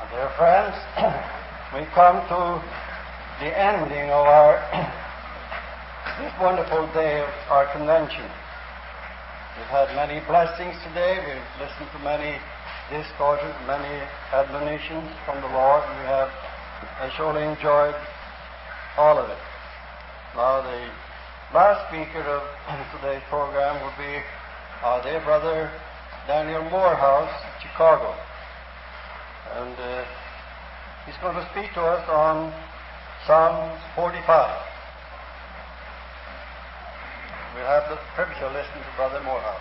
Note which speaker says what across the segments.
Speaker 1: Dear friends, we come to the ending of our this wonderful day of our convention. We've had many blessings today. We've listened to many discourses, many admonitions from the Lord. We have surely enjoyed all of it. Now, the last speaker of today's program will be our dear brother Daniel Morehouse of Chicago. And he's going to speak to us on Psalm 45. We'll have the privilege of listening to Brother Morehouse.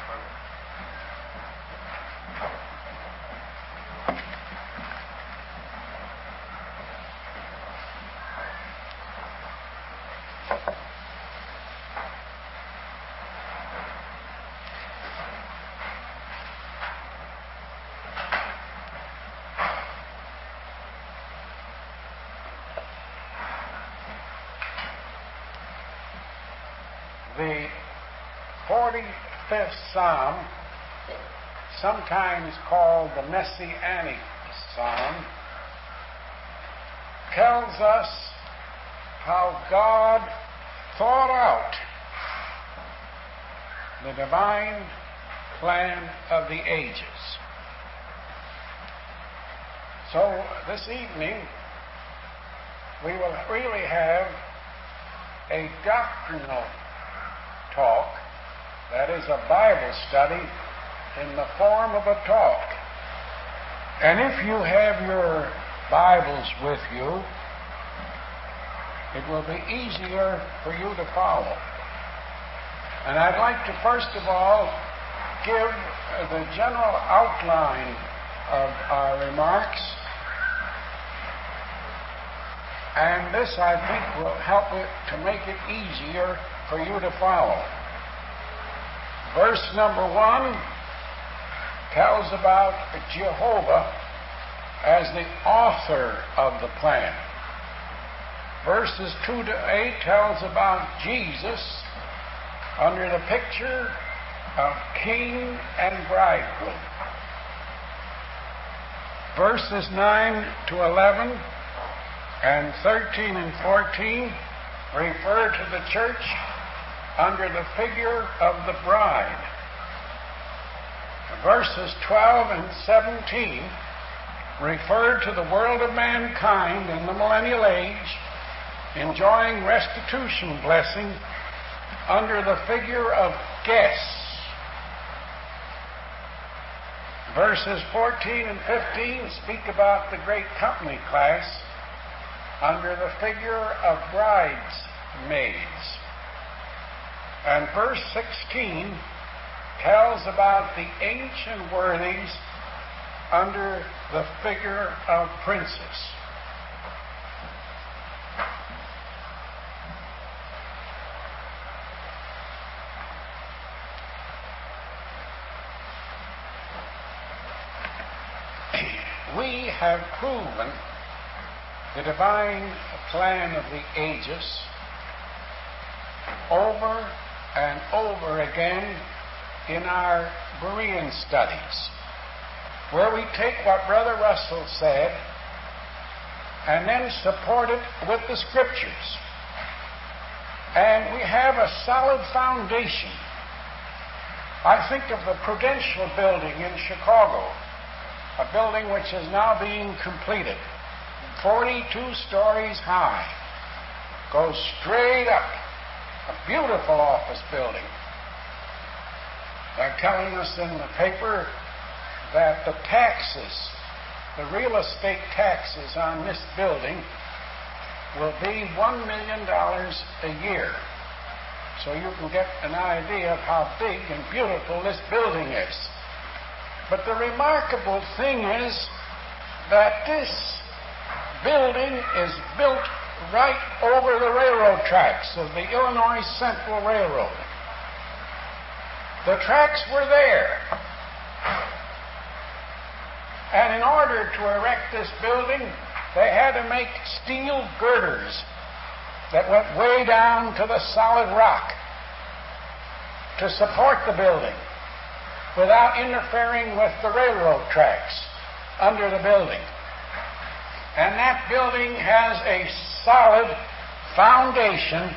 Speaker 2: The 45th Psalm, sometimes called the Messianic Psalm, tells us how God thought out the divine plan of the ages. So this evening, we will really have a doctrinal talk, that is a Bible study in the form of a talk. And if you have your Bibles with you, it will be easier for you to follow. And I'd like to first of all give the general outline of our remarks, and this I think will help it to make it easier for you to follow. Verse number 1 tells about Jehovah as the author of the plan. Verses 2 to 8 tells about Jesus under the picture of king and bridegroom. Verses 9 to 11 and 13 and 14 refer to the church under the figure of the bride. Verses 12 and 17 refer to the world of mankind in the millennial age enjoying restitution blessing under the figure of guests. Verses 14 and 15 speak about the great company class under the figure of bridesmaids. And verse 16 tells about the ancient worthies under the figure of princes. We have proven the divine plan of the ages over and over again in our Berean studies, where we take what Brother Russell said and then support it with the Scriptures. And we have a solid foundation. I think of the Prudential Building in Chicago, a building which is now being completed, 42 stories high, goes straight up, a beautiful office building. They're telling us in the paper that the taxes, the real estate taxes on this building will be $1 million a year. So you can get an idea of how big and beautiful this building is. But the remarkable thing is that this building is built right over the railroad tracks of the Illinois Central Railroad. The tracks were there. And in order to erect this building, they had to make steel girders that went way down to the solid rock to support the building without interfering with the railroad tracks under the building. And that building has a solid foundation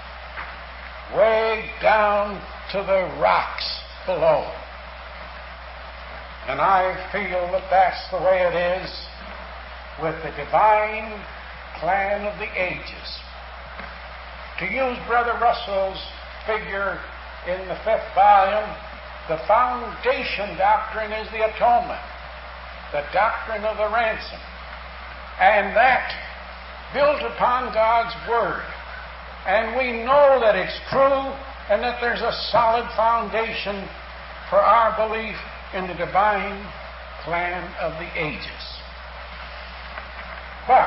Speaker 2: way down to the rocks below. And I feel that that's the way it is with the divine plan of the ages. To use Brother Russell's figure in the 5th volume, the foundation doctrine is the atonement, the doctrine of the ransom. And that built upon God's Word. And we know that it's true and that there's a solid foundation for our belief in the divine plan of the ages. But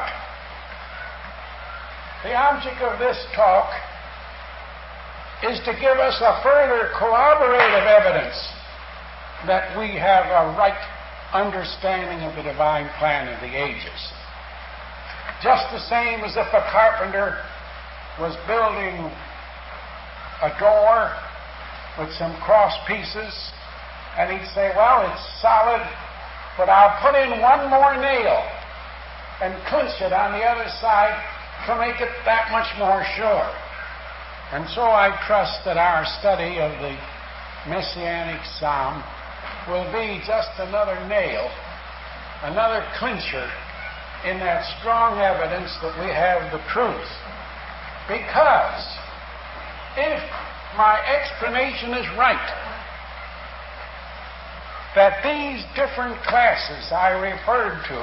Speaker 2: the object of this talk is to give us a further corroborative evidence that we have a right understanding of the divine plan of the ages. Just the same as if a carpenter was building a door with some cross pieces, and he'd say, well, it's solid, but I'll put in one more nail and clinch it on the other side to make it that much more sure. And so I trust that our study of the Messianic Psalm will be just another nail, another clincher in that strong evidence that we have the truth. Because if my explanation is right, that these different classes I referred to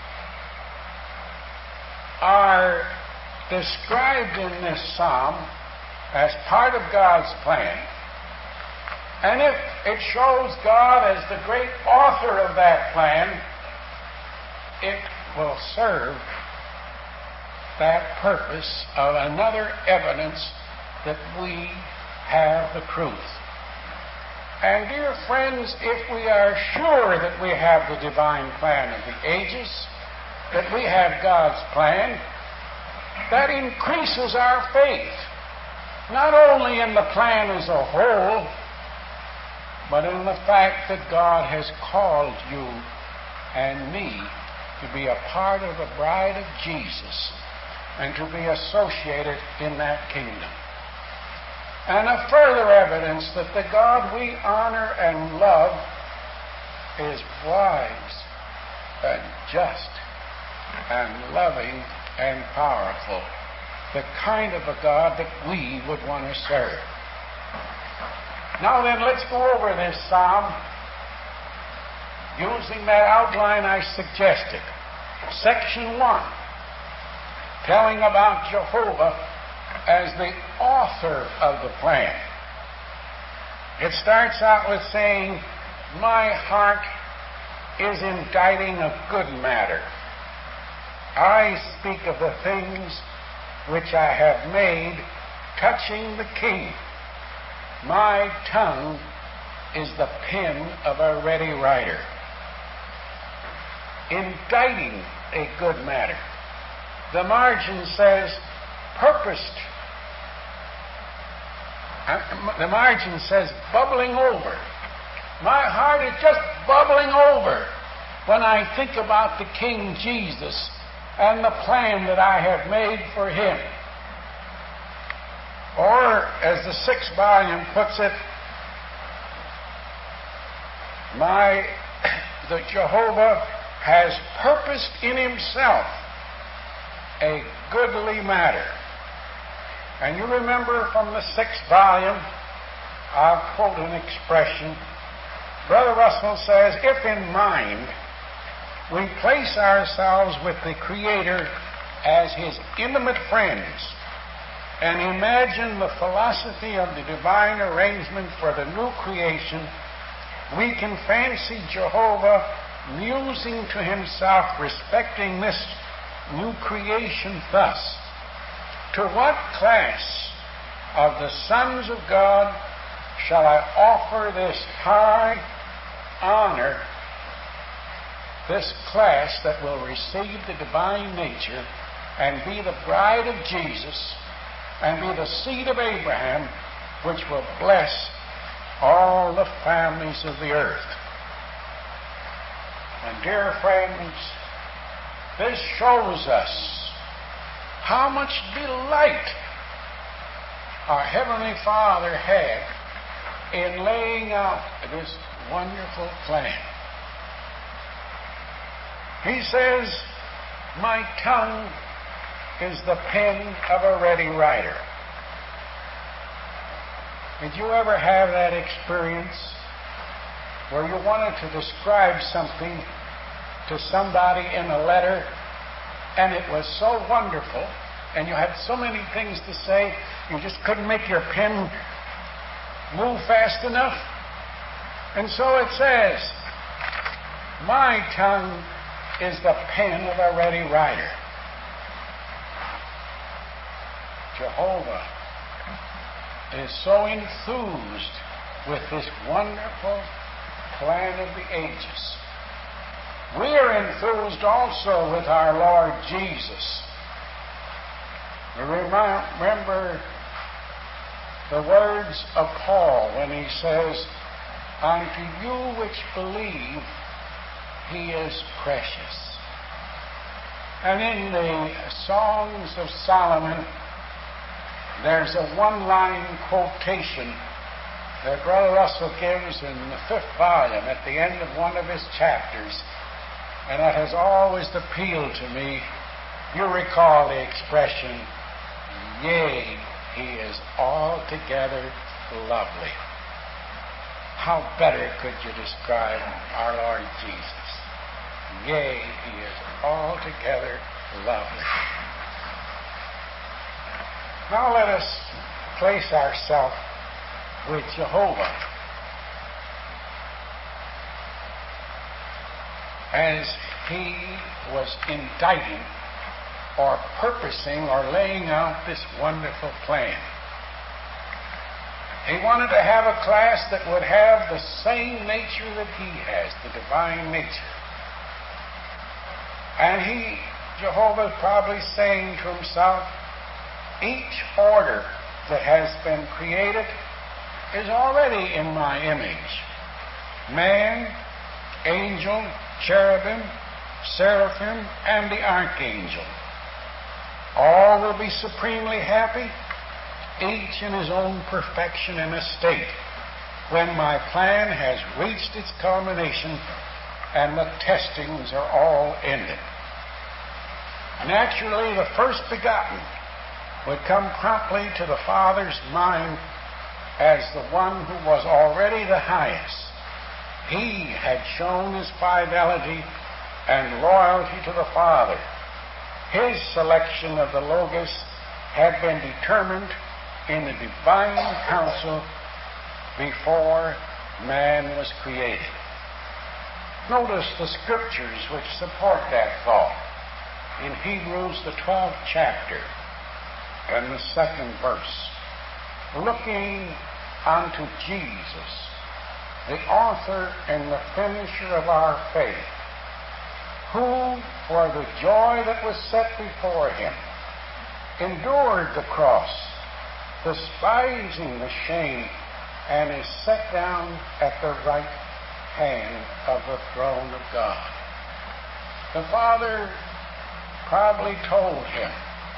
Speaker 2: are described in this psalm as part of God's plan, and if it shows God as the great author of that plan, it will serve that purpose of another evidence that we have the truth. And dear friends, if we are sure that we have the divine plan of the ages, that we have God's plan, that increases our faith, not only in the plan as a whole, but in the fact that God has called you and me to be a part of the bride of Jesus and to be associated in that kingdom. And a further evidence that the God we honor and love is wise and just and loving and powerful, the kind of a God that we would want to serve. Now then, let's go over this psalm using that outline I suggested. Section 1, telling about Jehovah as the author of the plan. It starts out with saying, my heart is inditing a good matter. I speak of the things which I have made touching the king. My tongue is the pen of a ready writer. Inditing a good matter. The margin says purposed. The margin says bubbling over. My heart is just bubbling over when I think about the King Jesus and the plan that I have made for him. Or, as the 6th volume puts it, the Jehovah has purposed in himself a goodly matter. And you remember from the 6th volume, I'll quote an expression. Brother Russell says, if in mind we place ourselves with the Creator as his intimate friends and imagine the philosophy of the divine arrangement for the new creation, we can fancy Jehovah musing to himself respecting this new creation thus: to what class of the sons of God shall I offer this high honor, this class that will receive the divine nature and be the bride of Jesus and be the seed of Abraham, which will bless all the families of the earth? And dear friends, This shows us how much delight our Heavenly Father had in laying out this wonderful plan. He says, "My tongue is the pen of a ready writer." Did you ever have that experience where you wanted to describe something to somebody in a letter, and it was so wonderful, and you had so many things to say, you just couldn't make your pen move fast enough? And so it says, "My tongue is the pen of a ready writer." Jehovah is so enthused with this wonderful plan of the ages. We are enthused also with our Lord Jesus. Remember the words of Paul when he says, "Unto you which believe, he is precious." And in the Songs of Solomon, there's a one-line quotation that Brother Russell gives in the 5th volume at the end of one of his chapters, and that has always appealed to me. You recall the expression, "Yea, he is altogether lovely." How better could you describe our Lord Jesus? Yea, he is altogether lovely. Now let us place ourselves with Jehovah as he was inditing or purposing or laying out this wonderful plan. He wanted to have a class that would have the same nature that he has, the divine nature. And Jehovah, probably saying to himself, each order that has been created is already in my image. Man, angel, cherubim, seraphim, and the archangel. All will be supremely happy, each in his own perfection and estate, when my plan has reached its culmination and the testings are all ended. Naturally, the first begotten would come promptly to the Father's mind as the one who was already the highest. He had shown his fidelity and loyalty to the Father. His selection of the Logos had been determined in the divine council before man was created. Notice the scriptures which support that thought. In Hebrews, the 12th chapter, and the 2nd verse, looking unto Jesus, the author and the finisher of our faith, who, for the joy that was set before him, endured the cross, despising the shame, and is set down at the right hand of the throne of God. The Father probably told him,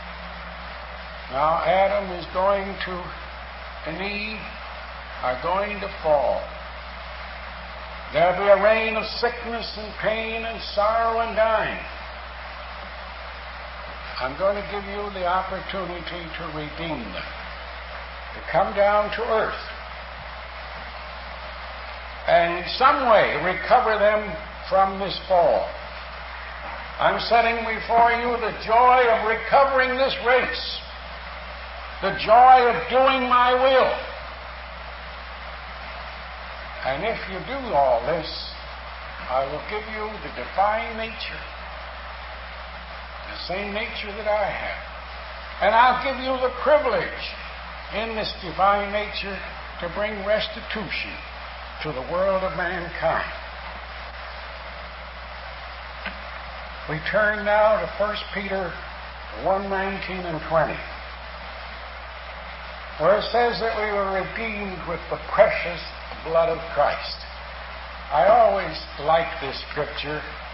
Speaker 2: now Adam is going to, and Eve are going to fall. There'll be a reign of sickness and pain and sorrow and dying. I'm going to give you the opportunity to redeem them, to come down to earth, and in some way recover them from this fall. I'm setting before you the joy of recovering this race, the joy of doing my will. And if you do all this, I will give you the divine nature, the same nature that I have. And I'll give you the privilege in this divine nature to bring restitution to the world of mankind. We turn now to 1 Peter 1:19 and 20, where it says that we were redeemed with the precious blood of Christ. I always like this scripture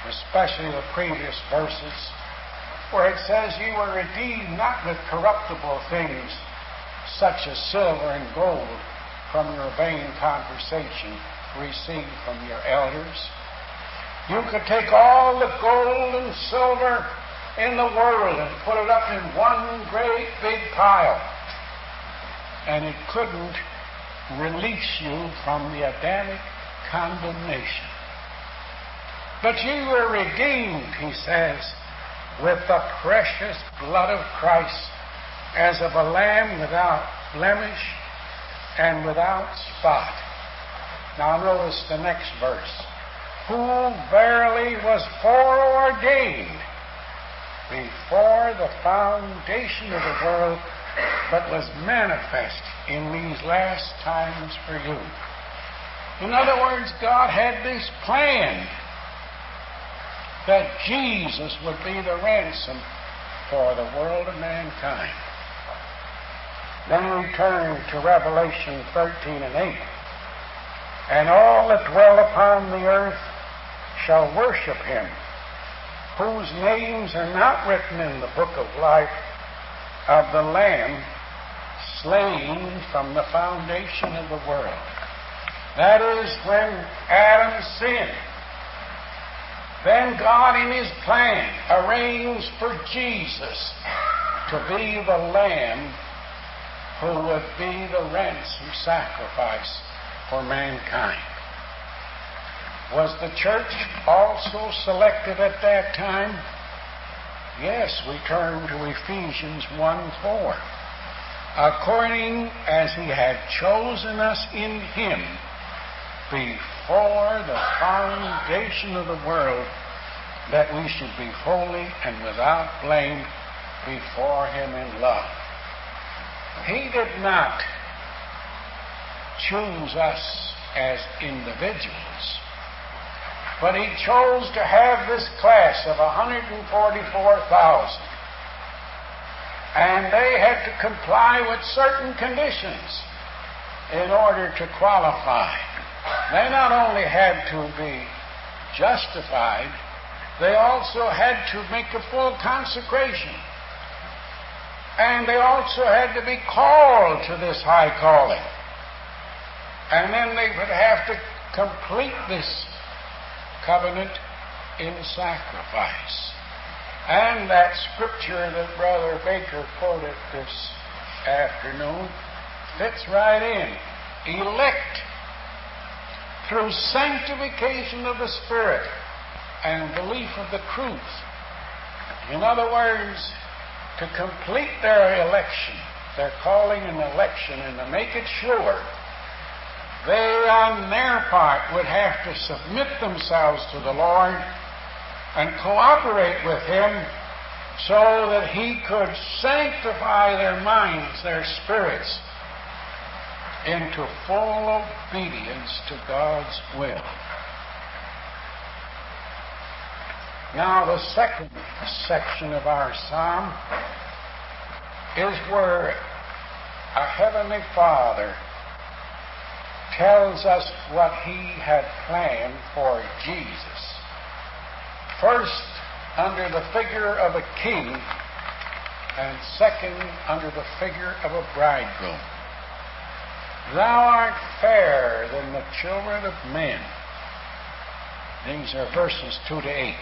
Speaker 2: especially the previous verses, where it says, "Ye were redeemed not with corruptible things, such as silver and gold, from your vain conversation received from your elders." You could take all the gold and silver in the world and put it up in one great big pile, and it couldn't release you from the Adamic condemnation. But you were redeemed, he says, with the precious blood of Christ, as of a lamb without blemish and without spot. Now notice the next verse. Who verily was foreordained before the foundation of the world, but was manifest in these last times for you. In other words, God had this plan that Jesus would be the ransom for the world of mankind. Then we turn to Revelation 13 and 8. And all that dwell upon the earth shall worship him, whose names are not written in the book of life of the Lamb slain from the foundation of the world. That is when Adam sinned. Then God in his plan arranged for Jesus to be the Lamb who would be the ransom sacrifice for mankind. Was the church also selected at that time? Yes, we turn to Ephesians 1:4. According as he had chosen us in him before the foundation of the world, that we should be holy and without blame before him in love. He did not choose us as individuals, but he chose to have this class of 144,000. And they had to comply with certain conditions in order to qualify. They not only had to be justified, they also had to make a full consecration. And they also had to be called to this high calling. And then they would have to complete this covenant in sacrifice. And that scripture that Brother Baker quoted this afternoon fits right in. Elect through sanctification of the Spirit and belief of the truth. In other words, to complete their election, their calling and election, and to make it sure, they on their part would have to submit themselves to the Lord and cooperate with him so that he could sanctify their minds, their spirits, into full obedience to God's will. Now, the second section of our psalm is where our Heavenly Father tells us what he had planned for Jesus. First, under the figure of a king, and second, under the figure of a bridegroom. Thou art fairer than the children of men. These are verses 2 to 8.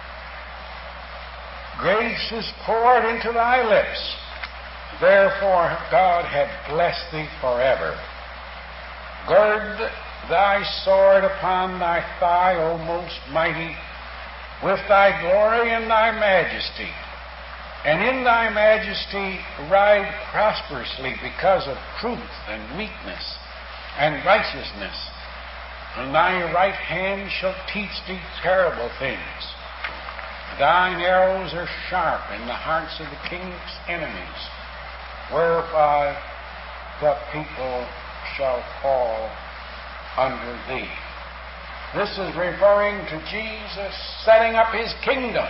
Speaker 2: Grace is poured into thy lips. Therefore God hath blessed thee forever. Gird thy sword upon thy thigh, O most mighty, with thy glory and thy majesty. And in thy majesty ride prosperously because of truth and meekness and righteousness. And thy right hand shall teach thee terrible things. Thine arrows are sharp in the hearts of the king's enemies, whereby the people shall fall under thee. This is referring to Jesus setting up his kingdom.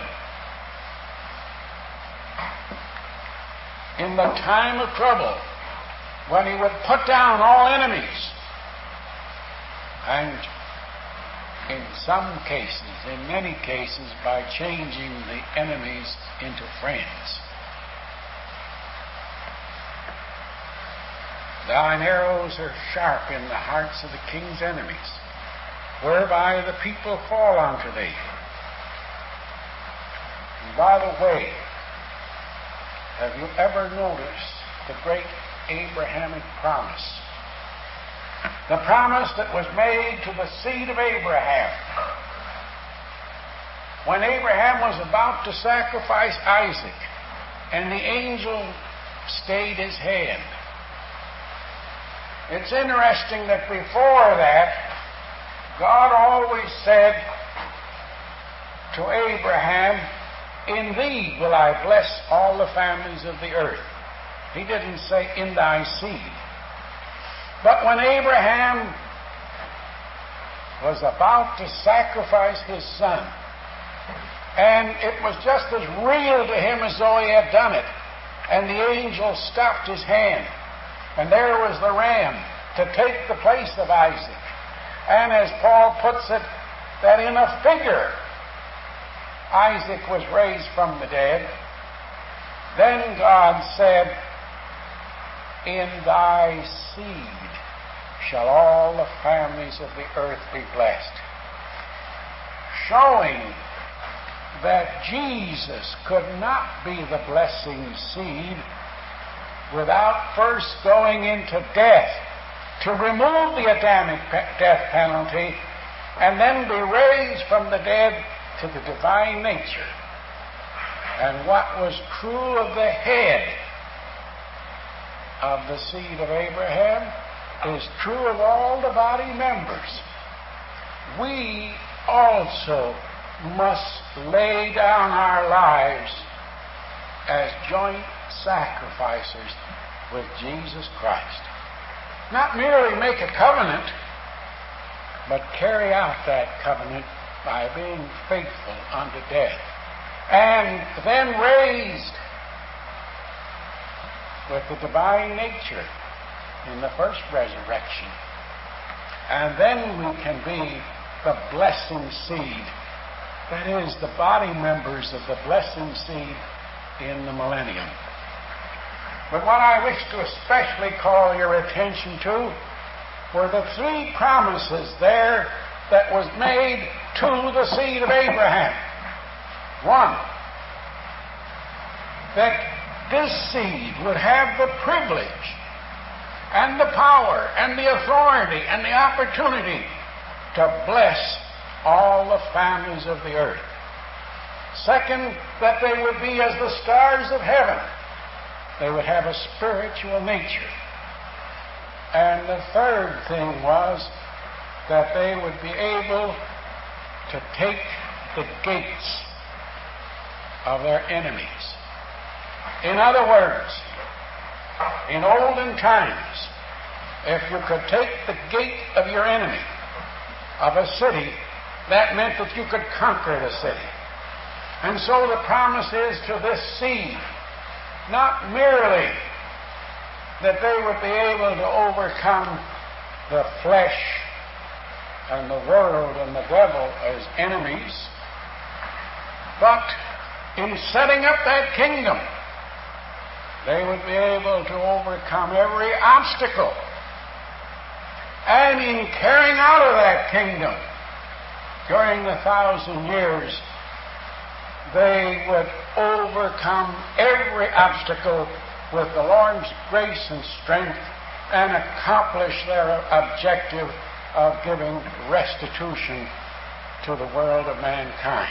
Speaker 2: In the time of trouble, when he would put down all enemies and in some cases, in many cases, by changing the enemies into friends. Thine arrows are sharp in the hearts of the king's enemies, whereby the people fall unto thee. And by the way, have you ever noticed the great Abrahamic promise? The promise that was made to the seed of Abraham. When Abraham was about to sacrifice Isaac, and the angel stayed his hand. It's interesting that before that, God always said to Abraham, in thee will I bless all the families of the earth. He didn't say, in thy seed. But when Abraham was about to sacrifice his son, and it was just as real to him as though he had done it, and the angel stopped his hand, and there was the ram to take the place of Isaac. And as Paul puts it, that in a figure Isaac was raised from the dead. Then God said, in thy seed shall all the families of the earth be blessed. Showing that Jesus could not be the blessing seed without first going into death to remove the Adamic death penalty and then be raised from the dead to the divine nature. And what was true of the head of the seed of Abraham is true of all the body members. We also must lay down our lives as joint sacrifices with Jesus Christ. Not merely make a covenant, but carry out that covenant by being faithful unto death. And then raised with the divine nature in the first resurrection. And then we can be the blessing seed. That is, the body members of the blessing seed in the millennium. But what I wish to especially call your attention to were the three promises there that was made to the seed of Abraham. One, that this seed would have the privilege and the power and the authority and the opportunity to bless all the families of the earth. Second, that they would be as the stars of heaven. They would have a spiritual nature. And the third thing was that they would be able to take the gates of their enemies. In other words, in olden times, if you could take the gate of your enemy, of a city, that meant that you could conquer the city. And so the promise is to this seed, not merely that they would be able to overcome the flesh and the world and the devil as enemies, but in setting up that kingdom, they would be able to overcome every obstacle. And in carrying out of that kingdom, during the 1,000 years, they would overcome every obstacle with the Lord's grace and strength and accomplish their objective of giving restitution to the world of mankind.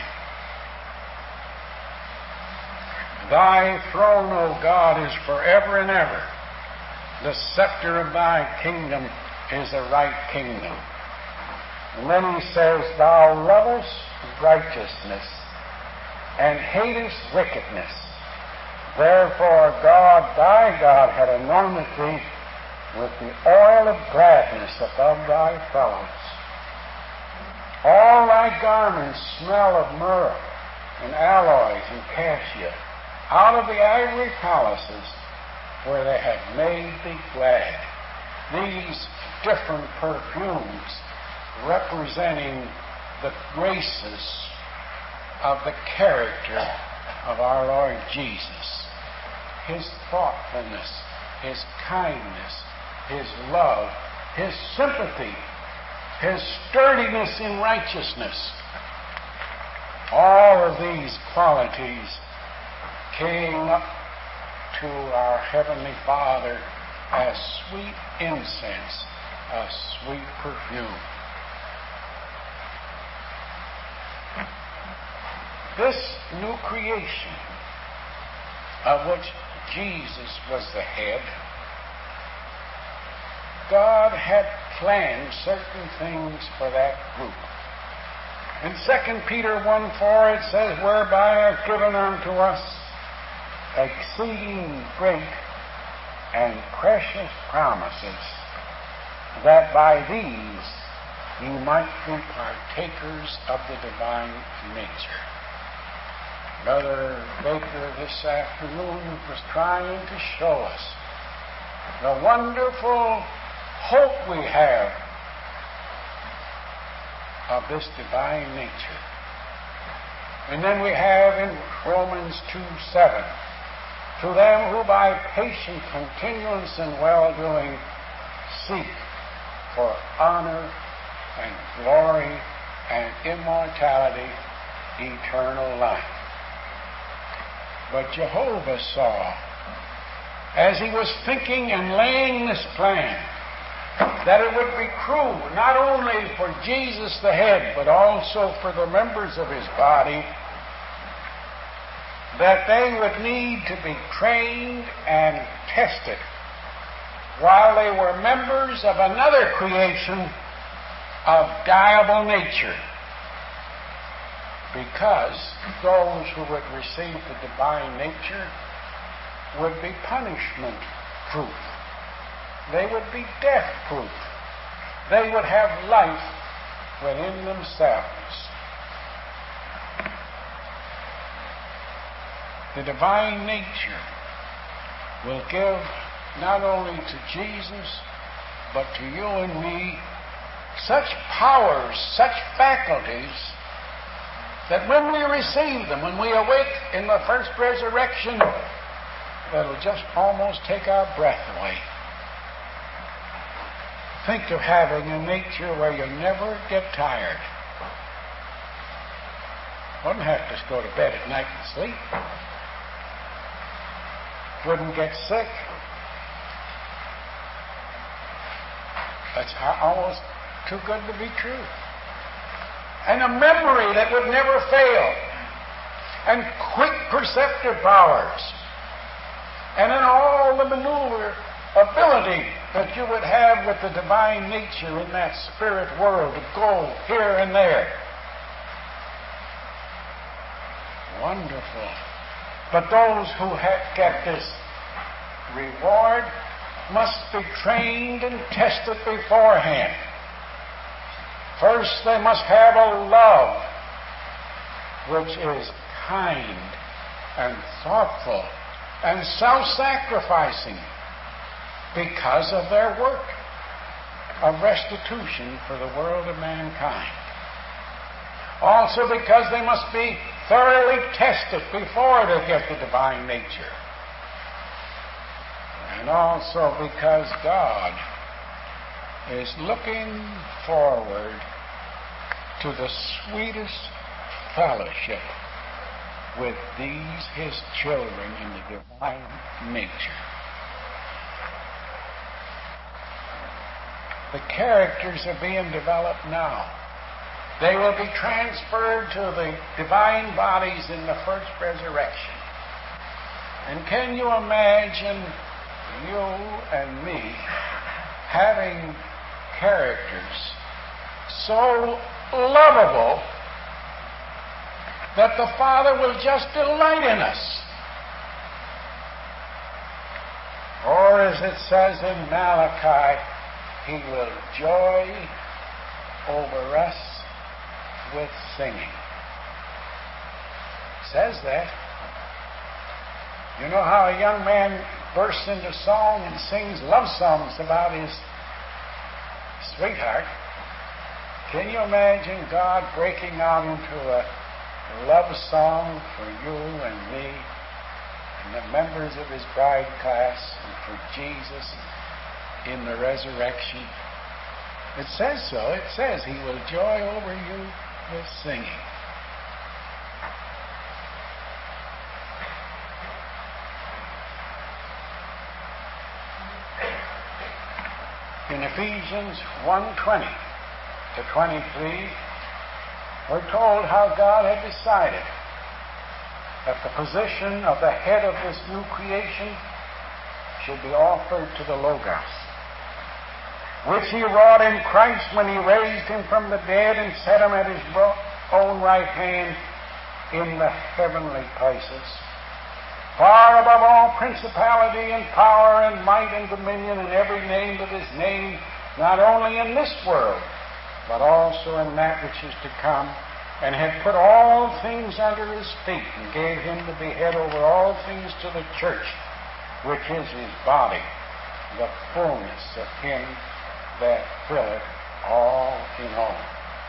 Speaker 2: Thy throne, O God, is forever and ever. The scepter of thy kingdom is a right kingdom. And then he says, thou lovest righteousness and hatest wickedness. Therefore God, thy God, hath anointed thee with the oil of gladness above thy fellows. All thy garments smell of myrrh and aloes and cassia, out of the ivory palaces where they have made thee glad. These different perfumes representing the graces of the character of our Lord Jesus. His thoughtfulness, His kindness, His love, His sympathy, His sturdiness in righteousness. All of these qualities came up to our Heavenly Father as sweet incense, a sweet perfume. This new creation, of which Jesus was the head, God had planned certain things for that group. In 2 Peter 1:4 it says, "Whereby are given unto us exceeding great and precious promises, that by these ye might be partakers of the divine nature." Brother Baker this afternoon was trying to show us the wonderful hope we have of this divine nature. And then we have in Romans 2:7, "To them who by patient continuance in well-doing seek for honor and glory and immortality, eternal life." But Jehovah saw, as He was thinking and laying this plan, that it would be true not only for Jesus the head, but also for the members of His body, that they would need to be trained and tested while they were members of another creation of deible nature. Because those who would receive the divine nature would be punishment-proof. They would be death-proof. They would have life within themselves. The divine nature will give not only to Jesus, but to you and me, such powers, such faculties, that when we receive them, when we awake in the first resurrection, it'll just almost take our breath away. Think of having a nature where you never get tired. Wouldn't have to go to bed at night and sleep. Wouldn't get sick. That's almost too good to be true. And a memory that would never fail. And quick perceptive powers. And in all the maneuverability that you would have with the divine nature in that spirit world to go here and there. Wonderful. But those who get this reward must be trained and tested beforehand. First, they must have a love which is kind and thoughtful and self-sacrificing because of their work of restitution for the world of mankind. Also because they must be thoroughly tested before they get the divine nature. And also because God is looking forward to the sweetest fellowship with these His children in the divine nature. The characters are being developed now. They will be transferred to the divine bodies in the first resurrection. And can you imagine you and me having characters so lovable that the Father will just delight in us? Or as it says in Malachi, He will joy over us with singing. It says that. You know how a young man bursts into song and sings love songs about his sweetheart? Can you imagine God breaking out into a love song for you and me and the members of His bride class and for Jesus in the resurrection? It says so. It says He will joy over you with singing. In Ephesians 1:20 to 23, we're told how God had decided that the position of the head of this new creation should be offered to the Logos, which He wrought in Christ when He raised Him from the dead and set Him at His own right hand in the heavenly places, far above all principality and power and might and dominion and every name that is named, not only in this world, but also in that which is to come, and had put all things under His feet, and gave Him to be head over all things to the church, which is His body, the fullness of Him that filleth all in all.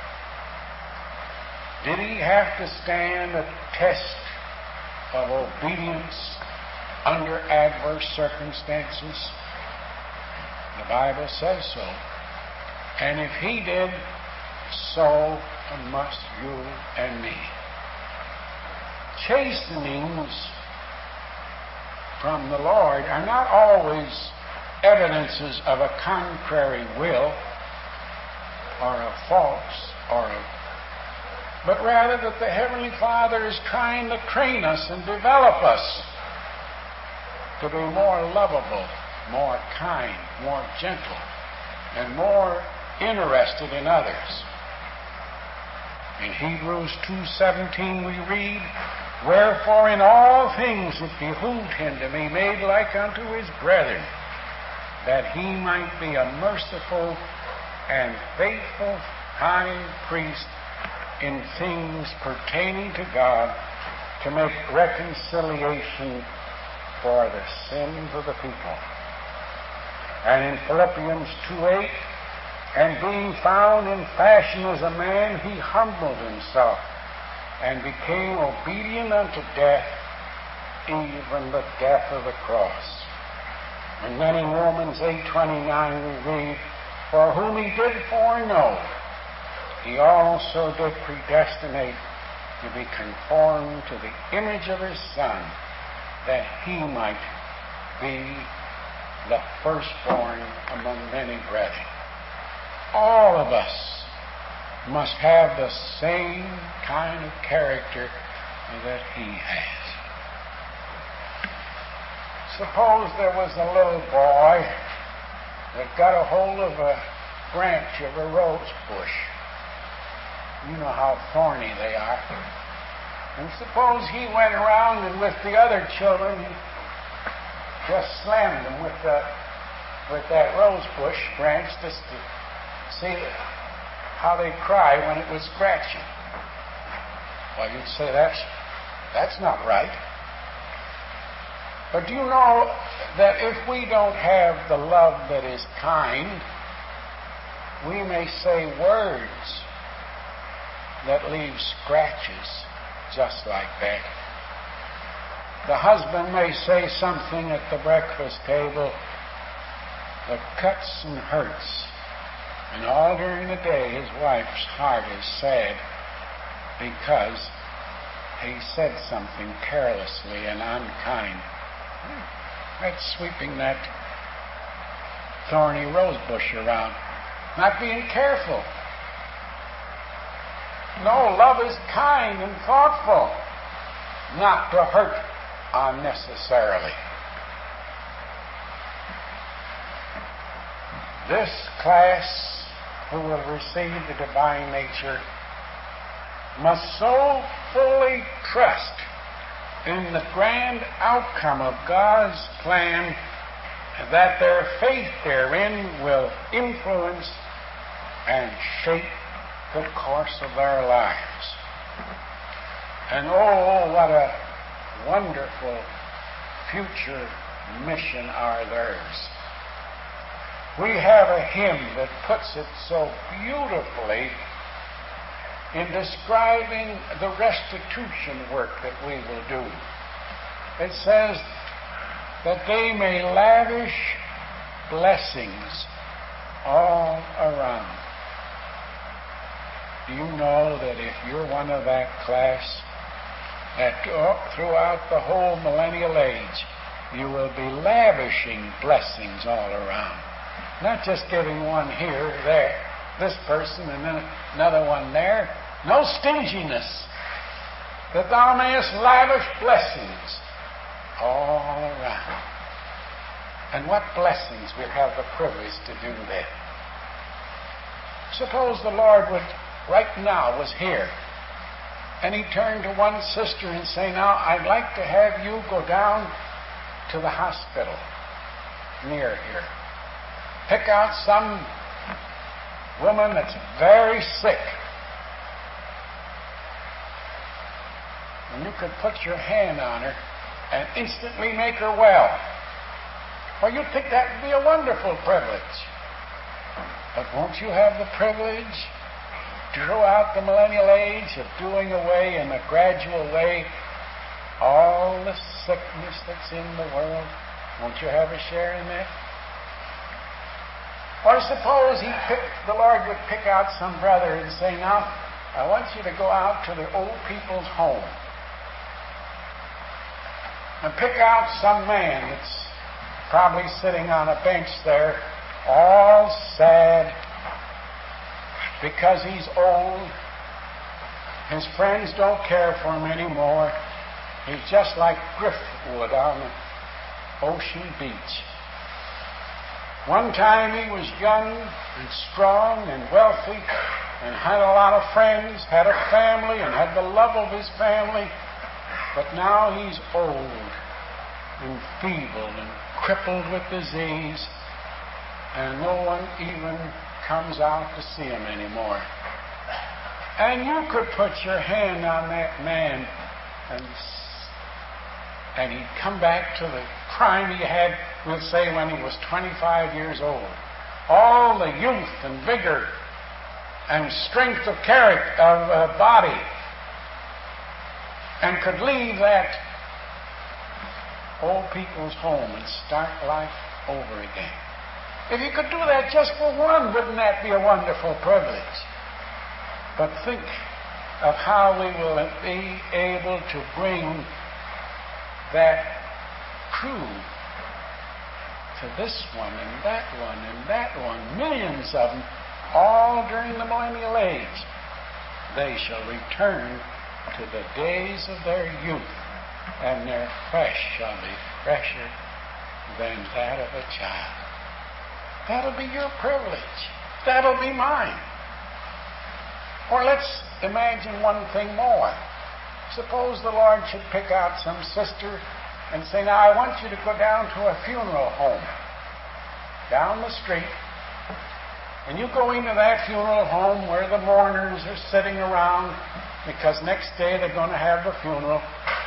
Speaker 2: Did He have to stand a test of obedience under adverse circumstances? The Bible says so. And if He did, so must you and me. Chastenings from the Lord are not always evidences of a contrary will or of faults but rather that the Heavenly Father is trying to train us and develop us to be more lovable, more kind, more gentle, and more interested in others. In Hebrews 2:17 we read, "Wherefore in all things it behooved Him to be made like unto His brethren, that He might be a merciful and faithful high priest in things pertaining to God, to make reconciliation for the sins of the people." And in Philippians 2:8, "And being found in fashion as a man, He humbled Himself, and became obedient unto death, even the death of the cross." And then in Romans 8:29 we read, "For whom He did foreknow, He also did predestinate to be conformed to the image of His Son, that He might be the firstborn among many brethren." All of us must have the same kind of character that He has. Suppose there was a little boy that got a hold of a branch of a rose bush. You know how thorny they are. And suppose he went around and with the other children he just slammed them with that rose bush branch just to see how they cry when it was scratching. Well, you'd say that's not right. But do you know that if we don't have the love that is kind, we may say words that leave scratches just like that? The husband may say something at the breakfast table that cuts and hurts, and all during the day his wife's heart is sad because he said something carelessly and unkind. That's sweeping that thorny rose bush around, not being careful. No, love is kind and thoughtful, not to hurt unnecessarily. This class who will receive the divine nature must so fully trust in the grand outcome of God's plan that their faith therein will influence and shape the course of their lives. And oh, what a wonderful future mission are theirs. We have a hymn that puts it so beautifully in describing the restitution work that we will do. It says that they may lavish blessings all around. Do you know that if you're one of that class, that throughout the whole millennial age, you will be lavishing blessings all around? Not just giving one here, there, this person, and then another one there. No stinginess. That thou mayest lavish blessings all around. And what blessings we'll have the privilege to do that. Suppose the Lord would, right now, was here, and he turned to one sister and say, now, I'd like to have you go down to the hospital near here. Pick out some woman that's very sick. And you could put your hand on her and instantly make her well. Well, you'd think that would be a wonderful privilege. But won't you have the privilege throughout the millennial age of doing away in a gradual way all the sickness that's in the world? Won't you have a share in that? Or suppose the Lord would pick out some brother and say, now, I want you to go out to the old people's home and pick out some man that's probably sitting on a bench there, all sad because he's old. His friends don't care for him anymore. He's just like driftwood on the ocean beach. One time he was young and strong and wealthy and had a lot of friends, had a family, and had the love of his family. But now he's old and feeble and crippled with disease, and no one even comes out to see him anymore. And you could put your hand on that man and he'd come back to the prime he had, we'll say, when he was 25 years old. All the youth and vigor and strength of character, of body, and could leave that old people's home and start life over again. If you could do that just for one, wouldn't that be a wonderful privilege? But think of how we will be able to bring that crew to this one and that one and that one, millions of them, all during the millennial age. They shall return to the days of their youth, and their flesh shall be fresher than that of a child. That'll be your privilege. That'll be mine. Or let's imagine one thing more. Suppose the Lord should pick out some sister and say, now I want you to go down to a funeral home down the street, and you go into that funeral home where the mourners are sitting around because next day they're going to have the funeral,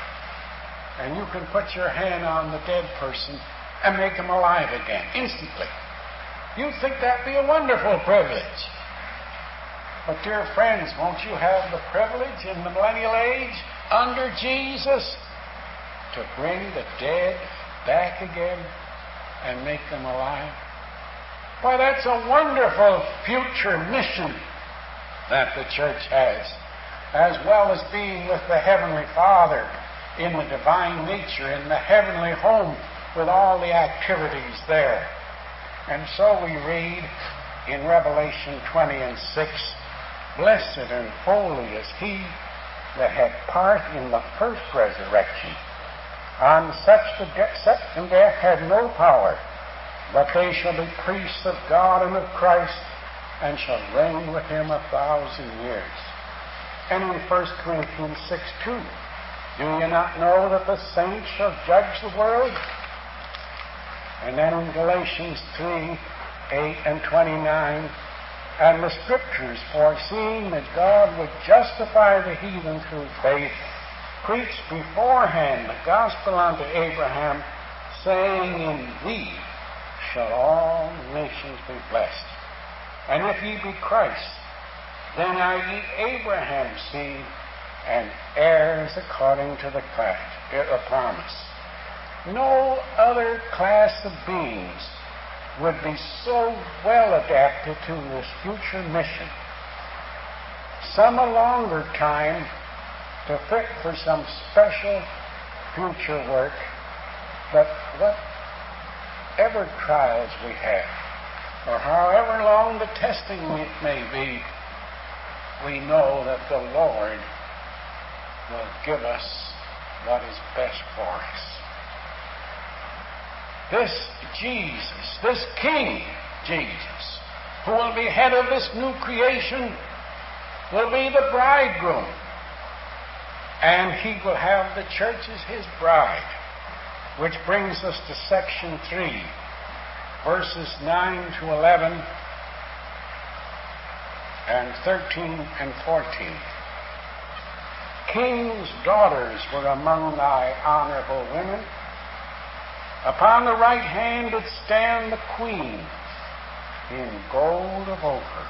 Speaker 2: and you can put your hand on the dead person and make him alive again instantly. You think that'd be a wonderful privilege. But dear friends, won't you have the privilege in the millennial age under Jesus to bring the dead back again and make them alive? Why, that's a wonderful future mission that the church has, as well as being with the Heavenly Father in the divine nature, in the heavenly home with all the activities there. And so we read in Revelation 20 and 6, blessed and holy is he that had part in the first resurrection. On such the second death had no power, but they shall be priests of God and of Christ, and shall reign with him 1,000 years. And in 1 Corinthians 6:2, do you not know that the saints shall judge the world? And then in Galatians 3:8 and 29, and the Scriptures, foreseeing that God would justify the heathen through faith, preached beforehand the gospel unto Abraham, saying, in thee shall all nations be blessed. And if ye be Christ, then are ye Abraham's seed, and heirs according to the promise. No other class of beings would be so well adapted to this future mission. Some a longer time to fit for some special future work, but whatever trials we have, or however long the testing may be, we know that the Lord will give us what is best for us. This Jesus, this King Jesus, who will be head of this new creation, will be the bridegroom. And he will have the church as his bride. Which brings us to section 3, verses 9 to 11, and 13 and 14. Kings' daughters were among thy honorable women. Upon the right hand did stand the queen in gold of Ophir.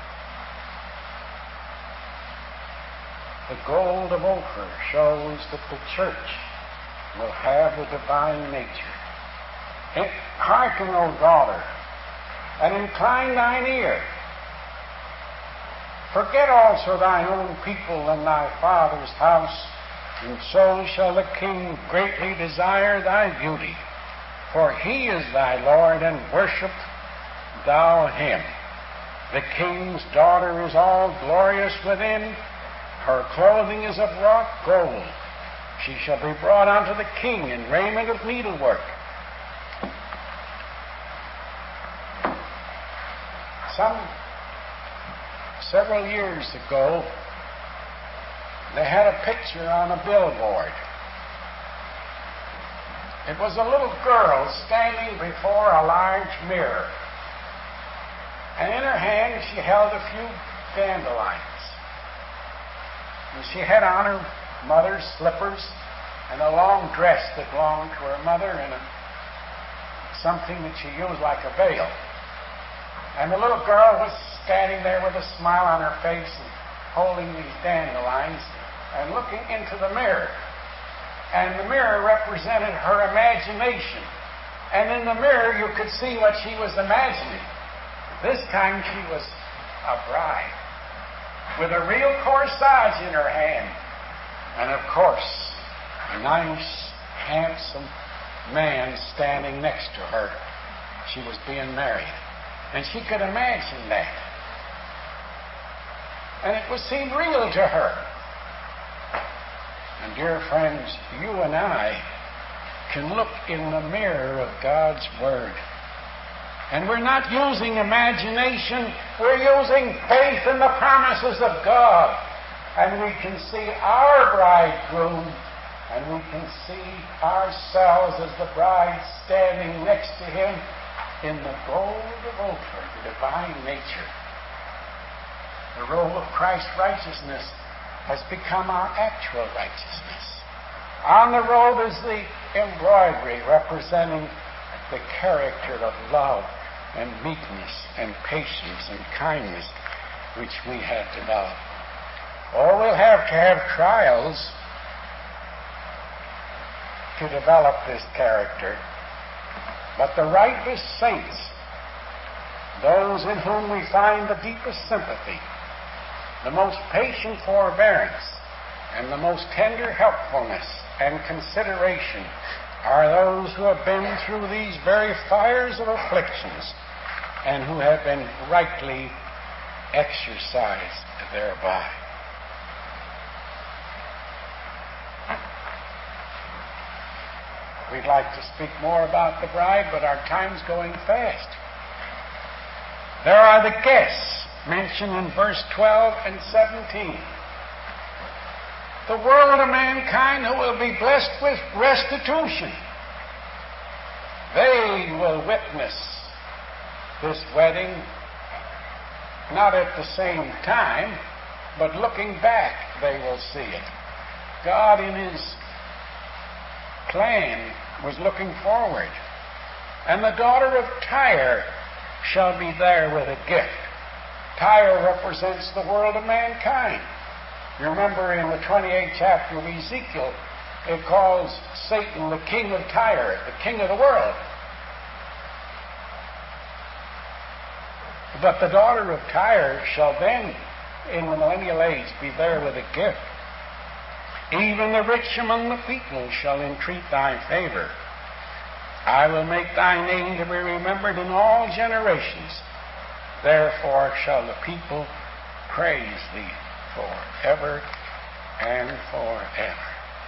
Speaker 2: The gold of Ophir shows that the church will have the divine nature. Hearken, O daughter, and incline thine ear. Forget also thine own people and thy father's house, and so shall the king greatly desire thy beauty. For he is thy Lord, and worship thou him. The king's daughter is all glorious within. Her clothing is of wrought gold. She shall be brought unto the king in raiment of needlework. Several years ago, they had a picture on a billboard. It was a little girl standing before a large mirror. And in her hand she held a few dandelions. And she had on her mother's slippers and a long dress that belonged to her mother and something that she used like a veil. And the little girl was standing there with a smile on her face and holding these dandelions and looking into the mirror. And the mirror represented her imagination. And in the mirror you could see what she was imagining. This time she was a bride with a real corsage in her hand. And of course, a nice, handsome man standing next to her. She was being married. And she could imagine that. And it would seem real to her. And dear friends, you and I can look in the mirror of God's Word. And we're not using imagination, we're using faith in the promises of God. And we can see our bridegroom, and we can see ourselves as the bride standing next to him in the gold of Ophir, the divine nature. The robe of Christ's righteousness has become our actual righteousness. On the robe is the embroidery representing the character of love and meekness and patience and kindness which we have developed. Oh, we'll have to have trials to develop this character. But the righteous saints, those in whom we find the deepest sympathy, the most patient forbearance, and the most tender helpfulness and consideration, are those who have been through these very fires of afflictions and who have been rightly exercised thereby. We'd like to speak more about the bride, but our time's going fast. There are the guests mentioned in verse 12 and 17. The world of mankind who will be blessed with restitution. They will witness this wedding, not at the same time, but looking back, they will see it. God, in His plan, was looking forward. And the daughter of Tyre shall be there with a gift Tyre represents the world of mankind. You remember in the 28th chapter of Ezekiel, it calls Satan the king of Tyre, the king of the world. But the daughter of Tyre shall then, in the millennial age, be there with a gift. Even the rich among the people shall entreat thy favor. I will make thy name to be remembered in all generations. Therefore shall the people praise thee forever and forever.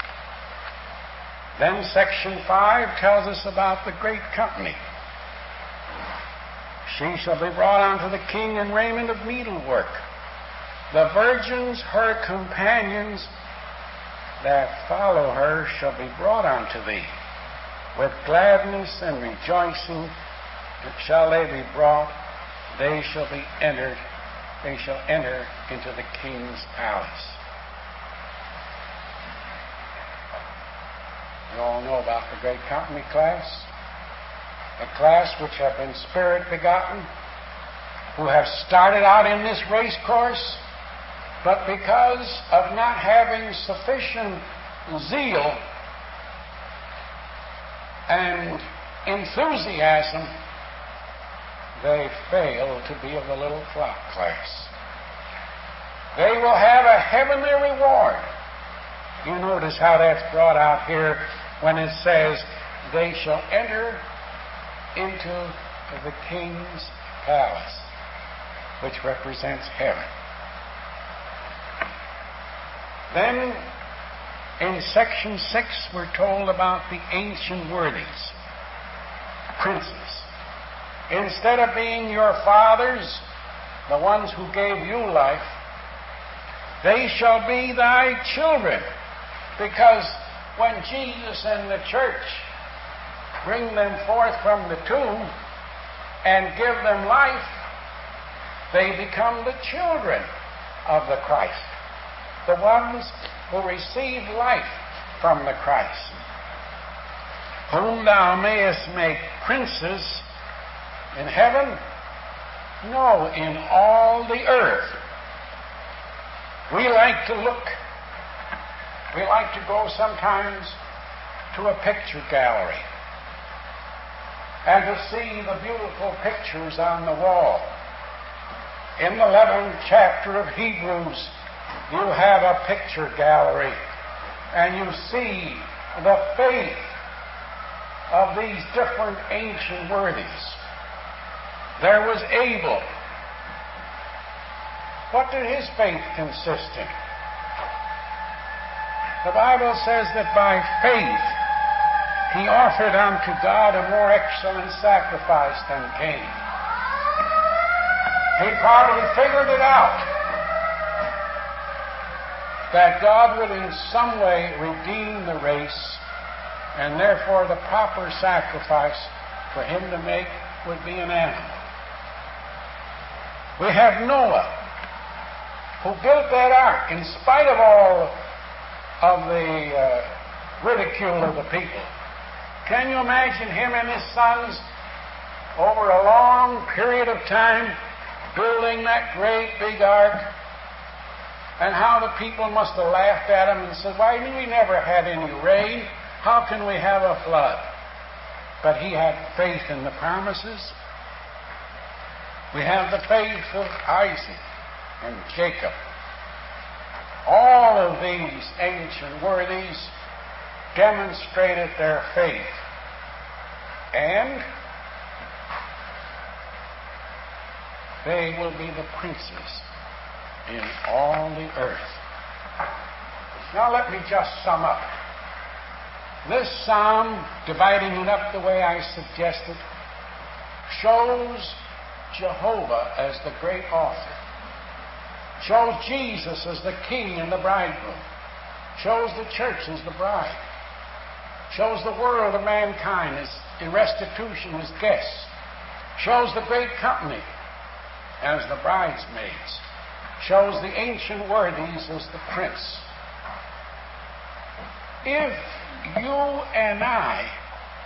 Speaker 2: Then section 5 tells us about the great company. She shall be brought unto the king in raiment of needlework. The virgins, her companions, that follow her shall be brought unto thee. With gladness and rejoicing shall they be brought. They shall enter into the king's palace. You all know about the great company class. A class which have been spirit begotten, who have started out in this race course, but because of not having sufficient zeal and enthusiasm, they fail to be of the little flock class. They will have a heavenly reward. You notice how that's brought out here when it says, they shall enter into the king's palace, which represents heaven. Then, in section 6, we're told about the ancient worthies, princes. Instead of being your fathers, the ones who gave you life, they shall be thy children. Because when Jesus and the church bring them forth from the tomb and give them life, they become the children of the Christ, the ones who receive life from the Christ, whom thou mayest make princes in heaven, no, in all the earth. We like to go sometimes to a picture gallery and to see the beautiful pictures on the wall. In the 11th chapter of Hebrews, you have a picture gallery, and you see the faith of these different ancient worthies. There was Abel. What did his faith consist in? The Bible says that by faith he offered unto God a more excellent sacrifice than Cain. He probably figured it out, that God would in some way redeem the race, and therefore the proper sacrifice for him to make would be an animal. We have Noah, who built that ark in spite of all of the ridicule of the people. Can you imagine him and his sons over a long period of time building that great big ark? And how the people must have laughed at him and said, why, we never had any rain. How can we have a flood? But he had faith in the promises. We have the faith of Isaac and Jacob. All of these ancient worthies demonstrated their faith. And they will be the princes in all the earth. Now let me just sum up. This psalm, dividing it up the way I suggested, shows Jehovah as the great author, shows Jesus as the king and the bridegroom, shows the church as the bride, shows the world of mankind as in restitution as guests, shows the great company as the bridesmaids, shows the ancient worthies as the prince. If you and I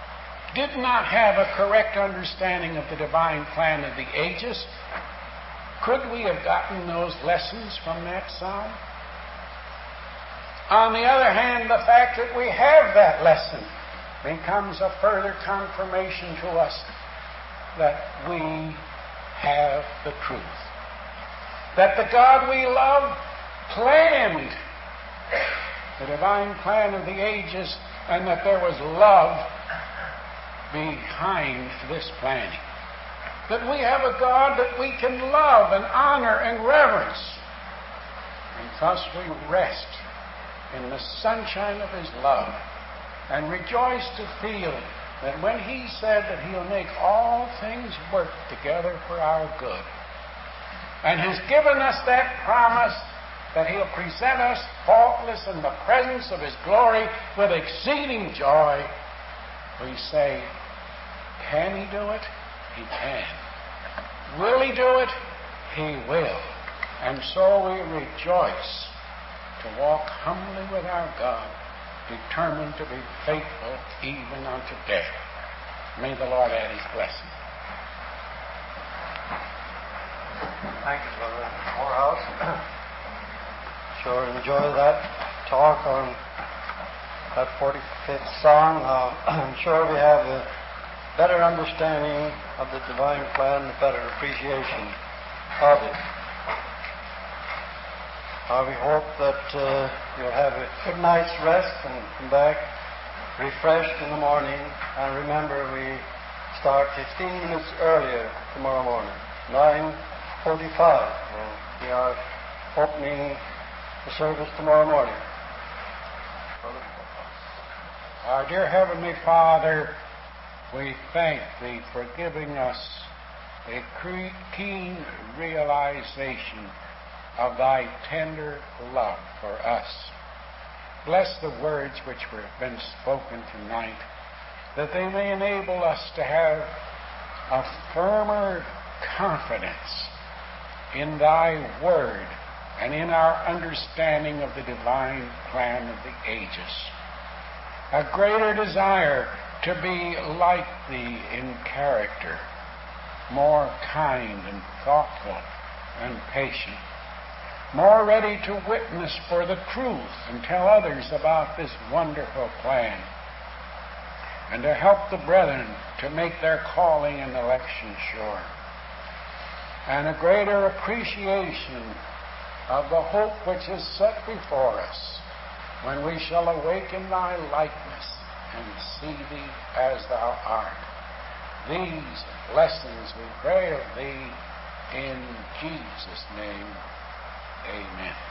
Speaker 2: did not have a correct understanding of the divine plan of the ages, Could we have gotten those lessons from that psalm? On the other hand, the fact that we have that lesson becomes a further confirmation to us that we have the truth. That the God we love planned the divine plan of the ages, and that there was love behind this planning. That we have a God that we can love and honor and reverence. And thus we rest in the sunshine of His love and rejoice to feel that when He said that He'll make all things work together for our good, and has given us that promise that He'll present us faultless in the presence of His glory with exceeding joy, we say, can He do it? He can. Will He do it? He will. And so we rejoice to walk humbly with our God, determined to be faithful even unto death. May the Lord add His blessing.
Speaker 1: Thank you, Brother Morehouse. Sure enjoy that talk on that 45th Psalm. I'm sure we have a better understanding of the divine plan, a better appreciation of it. We hope that you'll have a good night's rest and come back refreshed in the morning. And remember, we start 15 minutes earlier tomorrow morning, 9:45. We are opening the service tomorrow morning.
Speaker 2: Our dear Heavenly Father, we thank Thee for giving us a keen realization of Thy tender love for us. Bless the words which have been spoken tonight, that they may enable us to have a firmer confidence in Thy Word and in our understanding of the divine plan of the ages. A greater desire to be like Thee in character, more kind and thoughtful and patient, more ready to witness for the truth and tell others about this wonderful plan, and to help the brethren to make their calling and election sure, and a greater appreciation of the hope which is set before us when we shall awake in Thy likeness and see Thee as Thou art. These blessings we pray of Thee in Jesus' name. Amen.